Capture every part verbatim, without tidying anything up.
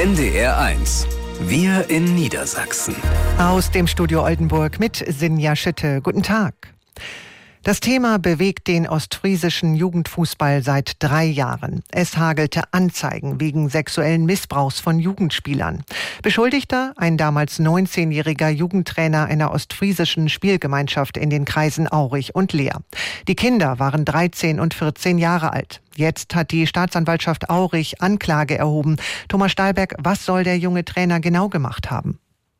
N D R eins. Wir in Niedersachsen. Aus dem Studio Oldenburg mit Sinja Schütte. Guten Tag. Das Thema bewegt den ostfriesischen Jugendfußball seit drei Jahren. Es hagelte Anzeigen wegen sexuellen Missbrauchs von Jugendspielern. Beschuldigter, ein damals neunzehnjähriger Jugendtrainer einer ostfriesischen Spielgemeinschaft in den Kreisen Aurich und Leer. Die Kinder waren dreizehn und vierzehn Jahre alt. Jetzt hat die Staatsanwaltschaft Aurich Anklage erhoben. Thomas Stahlberg, was soll der junge Trainer genau gemacht haben?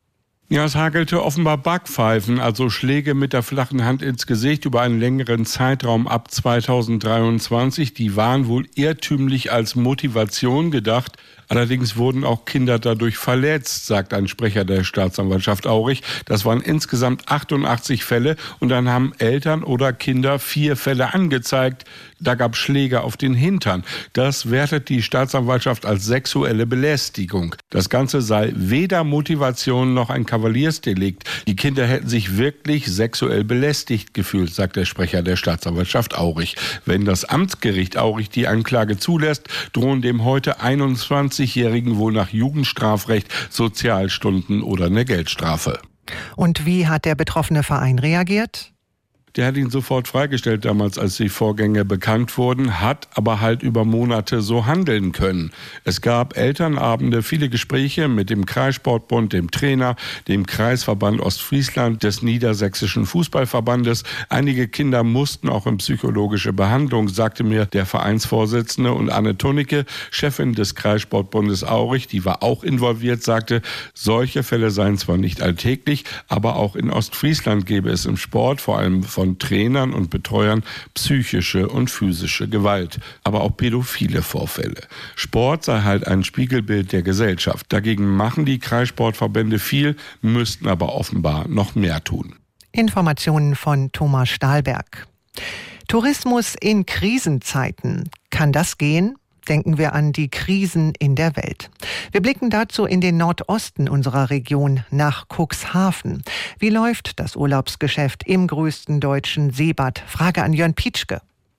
Ja, es hagelte offenbar Backpfeifen, also Schläge mit der flachen Hand ins Gesicht über einen längeren Zeitraum ab zweitausenddreiundzwanzig. Die waren wohl irrtümlich als Motivation gedacht. Allerdings wurden auch Kinder dadurch verletzt, sagt ein Sprecher der Staatsanwaltschaft Aurich. Das waren insgesamt achtundachtzig Fälle und dann haben Eltern oder Kinder vier Fälle angezeigt. Da gab es Schläge auf den Hintern. Das wertet die Staatsanwaltschaft als sexuelle Belästigung. Das Ganze sei weder Motivation noch ein Kavaliersdelikt. Die Kinder hätten sich wirklich sexuell belästigt gefühlt, sagt der Sprecher der Staatsanwaltschaft Aurich. Wenn das Amtsgericht Aurich die Anklage zulässt, drohen dem heute einundzwanzigjährigen wohl nach Jugendstrafrecht Sozialstunden oder eine Geldstrafe. Und wie hat der betroffene Verein reagiert? Der hat ihn sofort freigestellt damals, als die Vorgänge bekannt wurden, hat aber halt über Monate so handeln können. Es gab Elternabende, viele Gespräche mit dem Kreissportbund, dem Trainer, dem Kreisverband Ostfriesland, des Niedersächsischen Fußballverbandes. Einige Kinder mussten auch in psychologische Behandlung, sagte mir der Vereinsvorsitzende. Und Anne Tunnecke, Chefin des Kreissportbundes Aurich, die war auch involviert, sagte, solche Fälle seien zwar nicht alltäglich, aber auch in Ostfriesland gäbe es im Sport, vor allem von von Trainern und Betreuern psychische und physische Gewalt, aber auch pädophile Vorfälle. Sport sei halt ein Spiegelbild der Gesellschaft. Dagegen machen die Kreissportverbände viel, müssten aber offenbar noch mehr tun. Informationen von Thomas Stahlberg. Tourismus in Krisenzeiten. Kann das gehen? Denken wir an die Krisen in der Welt. Wir blicken dazu in den Nordosten unserer Region, nach Cuxhaven. Wie läuft das Urlaubsgeschäft im größten deutschen Seebad? Frage an Jörn Pietschke.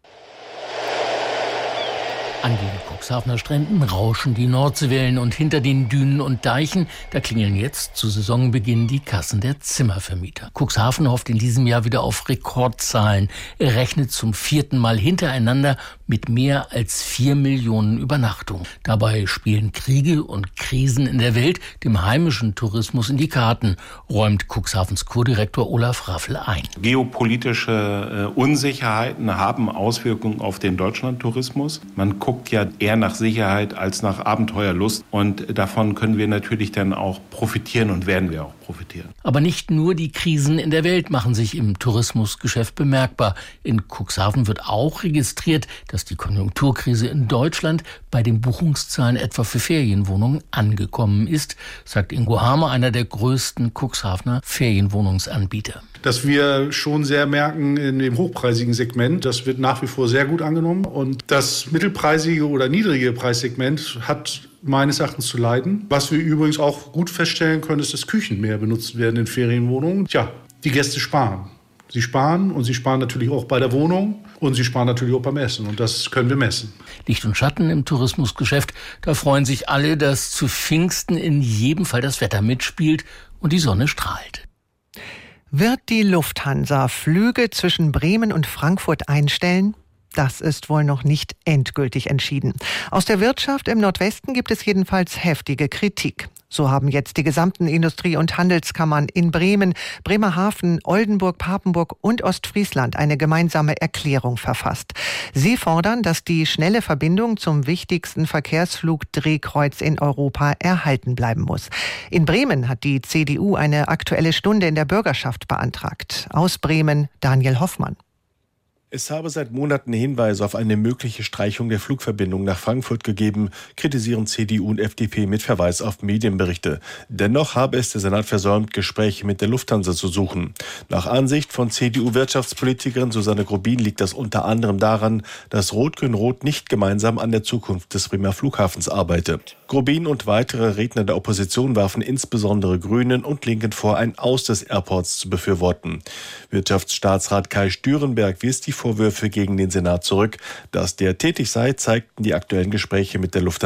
An den Cuxhavener Stränden rauschen die Nordseewellen und hinter den Dünen und Deichen, da klingeln jetzt zu Saisonbeginn die Kassen der Zimmervermieter. Cuxhaven hofft in diesem Jahr wieder auf Rekordzahlen. Er rechnet zum vierten Mal hintereinander mit mehr als vier Millionen Übernachtungen. Dabei spielen Kriege und Krisen in der Welt dem heimischen Tourismus in die Karten, räumt Cuxhavens Kurdirektor Olaf Raffel ein. Geopolitische äh, Unsicherheiten haben Auswirkungen auf den Deutschlandtourismus. Man guckt ja eher nach Sicherheit als nach Abenteuerlust. Und davon können wir natürlich dann auch profitieren und werden wir auch profitieren. Aber nicht nur die Krisen in der Welt machen sich im Tourismusgeschäft bemerkbar. In Cuxhaven wird auch registriert, dass die Konjunkturkrise in Deutschland bei den Buchungszahlen etwa für Ferienwohnungen angekommen ist, sagt Ingo Hamer, einer der größten Cuxhavener Ferienwohnungsanbieter. Dass wir schon sehr merken in dem hochpreisigen Segment, das wird nach wie vor sehr gut angenommen. Und das mittelpreisige oder niedrige Preissegment hat meines Erachtens zu leiden. Was wir übrigens auch gut feststellen können, ist, dass Küchen mehr benutzt werden in Ferienwohnungen. Tja, die Gäste sparen. Sie sparen und sie sparen natürlich auch bei der Wohnung und sie sparen natürlich auch beim Essen. Und das können wir messen. Licht und Schatten im Tourismusgeschäft, da freuen sich alle, dass zu Pfingsten in jedem Fall das Wetter mitspielt und die Sonne strahlt. Wird die Lufthansa Flüge zwischen Bremen und Frankfurt einstellen? Das ist wohl noch nicht endgültig entschieden. Aus der Wirtschaft im Nordwesten gibt es jedenfalls heftige Kritik. So haben jetzt die gesamten Industrie- und Handelskammern in Bremen, Bremerhaven, Oldenburg, Papenburg und Ostfriesland eine gemeinsame Erklärung verfasst. Sie fordern, dass die schnelle Verbindung zum wichtigsten Verkehrsflugdrehkreuz in Europa erhalten bleiben muss. In Bremen hat die C D U eine Aktuelle Stunde in der Bürgerschaft beantragt. Aus Bremen Daniel Hoffmann. Es habe seit Monaten Hinweise auf eine mögliche Streichung der Flugverbindung nach Frankfurt gegeben, kritisieren C D U und F D P mit Verweis auf Medienberichte. Dennoch habe es der Senat versäumt, Gespräche mit der Lufthansa zu suchen. Nach Ansicht von C D U-Wirtschaftspolitikerin Susanne Grubin liegt das unter anderem daran, dass Rot-Grün-Rot nicht gemeinsam an der Zukunft des Bremer Flughafens arbeitet. Grubin und weitere Redner der Opposition warfen insbesondere Grünen und Linken vor, ein Aus des Airports zu befürworten. Wirtschaftsstaatsrat Kai Stürenberg wies die Vorwürfe gegen den Senat zurück. Dass der tätig sei, zeigten die aktuellen Gespräche mit der Lufthansa.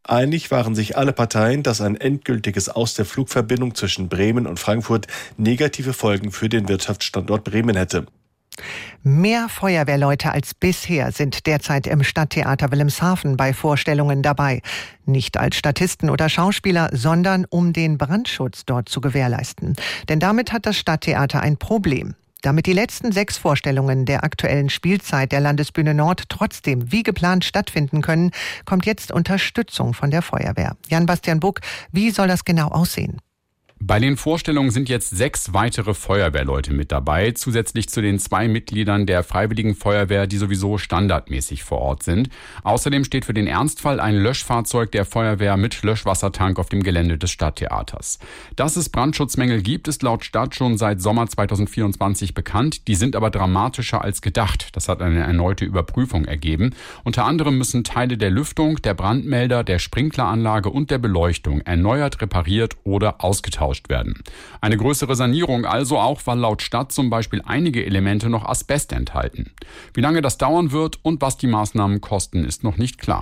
Einig waren sich alle Parteien, dass ein endgültiges Aus der Flugverbindung zwischen Bremen und Frankfurt negative Folgen für den Wirtschaftsstandort Bremen hätte. Mehr Feuerwehrleute als bisher sind derzeit im Stadttheater Wilhelmshaven bei Vorstellungen dabei. Nicht als Statisten oder Schauspieler, sondern um den Brandschutz dort zu gewährleisten. Denn damit hat das Stadttheater ein Problem. Damit die letzten sechs Vorstellungen der aktuellen Spielzeit der Landesbühne Nord trotzdem wie geplant stattfinden können, kommt jetzt Unterstützung von der Feuerwehr. Jan-Bastian Buck, wie soll das genau aussehen? Bei den Vorstellungen sind jetzt sechs weitere Feuerwehrleute mit dabei, zusätzlich zu den zwei Mitgliedern der Freiwilligen Feuerwehr, die sowieso standardmäßig vor Ort sind. Außerdem steht für den Ernstfall ein Löschfahrzeug der Feuerwehr mit Löschwassertank auf dem Gelände des Stadttheaters. Dass es Brandschutzmängel gibt, ist laut Stadt schon seit Sommer zweitausendvierundzwanzig bekannt. Die sind aber dramatischer als gedacht. Das hat eine erneute Überprüfung ergeben. Unter anderem müssen Teile der Lüftung, der Brandmelder, der Sprinkleranlage und der Beleuchtung erneuert, repariert oder ausgetauscht werden. Eine größere Sanierung also auch, weil laut Stadt zum Beispiel einige Elemente noch Asbest enthalten. Wie lange das dauern wird und was die Maßnahmen kosten, ist noch nicht klar.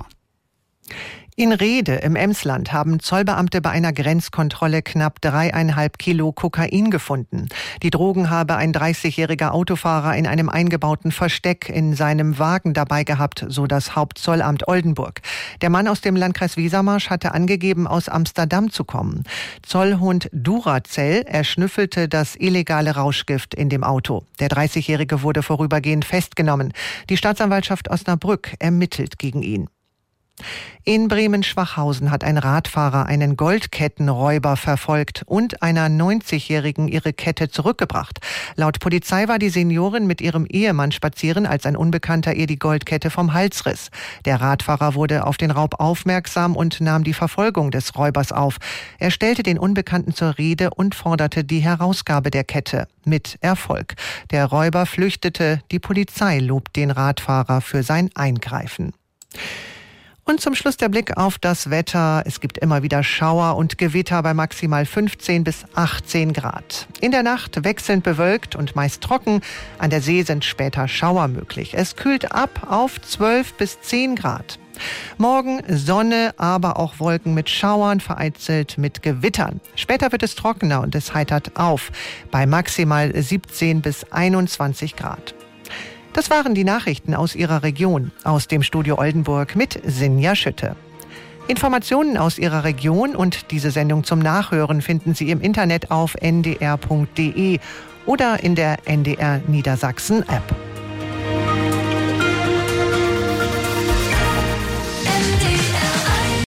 In Rhede im Emsland haben Zollbeamte bei einer Grenzkontrolle knapp dreieinhalb Kilo Kokain gefunden. Die Drogen habe ein dreißigjähriger Autofahrer in einem eingebauten Versteck in seinem Wagen dabei gehabt, so das Hauptzollamt Oldenburg. Der Mann aus dem Landkreis Wesermarsch hatte angegeben, aus Amsterdam zu kommen. Zollhund Duracell erschnüffelte das illegale Rauschgift in dem Auto. Der dreißigjährige wurde vorübergehend festgenommen. Die Staatsanwaltschaft Osnabrück ermittelt gegen ihn. In Bremen-Schwachhausen hat ein Radfahrer einen Goldkettenräuber verfolgt und einer neunzigjährigen ihre Kette zurückgebracht. Laut Polizei war die Seniorin mit ihrem Ehemann spazieren, als ein Unbekannter ihr die Goldkette vom Hals riss. Der Radfahrer wurde auf den Raub aufmerksam und nahm die Verfolgung des Räubers auf. Er stellte den Unbekannten zur Rede und forderte die Herausgabe der Kette. Mit Erfolg. Der Räuber flüchtete. Die Polizei lobt den Radfahrer für sein Eingreifen. Und zum Schluss der Blick auf das Wetter. Es gibt immer wieder Schauer und Gewitter bei maximal fünfzehn bis achtzehn Grad. In der Nacht wechselnd bewölkt und meist trocken. An der See sind später Schauer möglich. Es kühlt ab auf zwölf bis zehn Grad. Morgen Sonne, aber auch Wolken mit Schauern, vereinzelt mit Gewittern. Später wird es trockener und es heitert auf bei maximal siebzehn bis einundzwanzig Grad. Das waren die Nachrichten aus Ihrer Region, aus dem Studio Oldenburg mit Sinja Schütte. Informationen aus Ihrer Region und diese Sendung zum Nachhören finden Sie im Internet auf n d r punkt d e oder in der N D R Niedersachsen App.